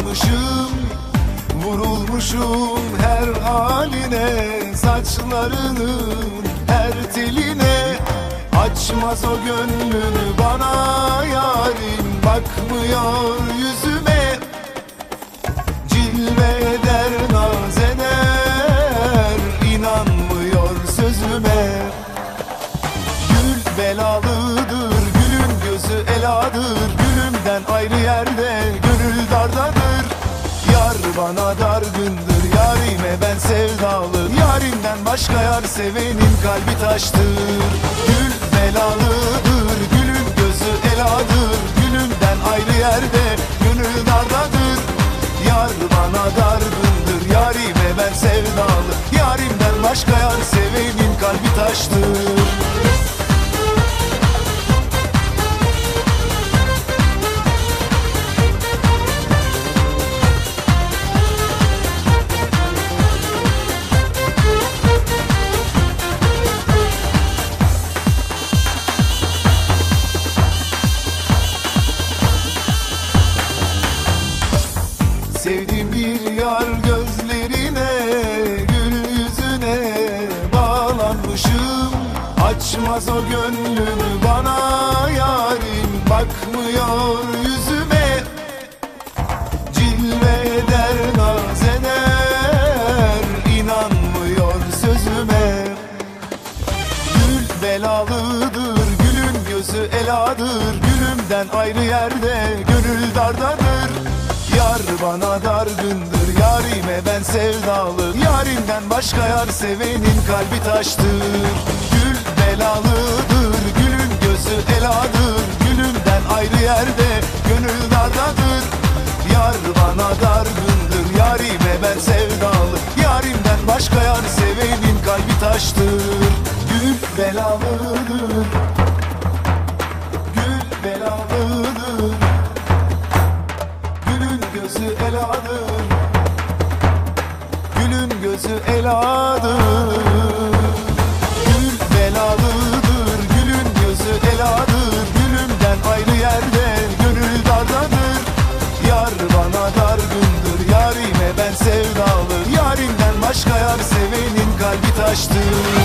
bağlanmışım, vurulmuşum her haline, saçlarının her teline. Açmaz o gönlünü bana yarim, bakmıyor yüzüme. Cilve eder, naz eder, inanmıyor sözüme. Gül belalıdır, gülün gözü eladır. Gülümden ayrı yerde, gönül dardadır. Yar bana dargındır, yarime ben sevdalı. Yarimden başka yar sevenin kalbi taştır. Gül belalıdır, gülün gözü eladır. Gülümden ayrı yerde, gönül dardadır. Yar bana dargındır, yarime ben sevdalı. Yarimden başka yar sevenin kalbi taştır. Sevdiğim bir yar gözlerine, gül yüzüne bağlanmışım. Açmaz o gönlünü bana yarim, bakmıyor yüzüme. Cilve eder, naz eder, inanmıyor sözüme. Gül belalıdır, gülün gözü eladır. Gülümden ayrı yerde, gönül dardadır. Yar bana dargındır, yarime ben sevdalı. Yarimden başka yar sevenin kalbi taştır. Gül belalıdır, gülün gözü eladır. Gülümden ayrı yerde, gönül dardadır. Yar bana dargındır, yarime ben sevdalı. Yarimden başka yar sevenin kalbi taştır. Gül belalıdır, gül belalıdır. Gözü eladır, gülün gözü eladır. Gül belalıdır, gülün gözü eladır. Gülümden ayrı yerde, gönül dardadır. Yar bana dargındır, yarime ben sevdalı. Yarimden başka yar sevenin kalbi taştır.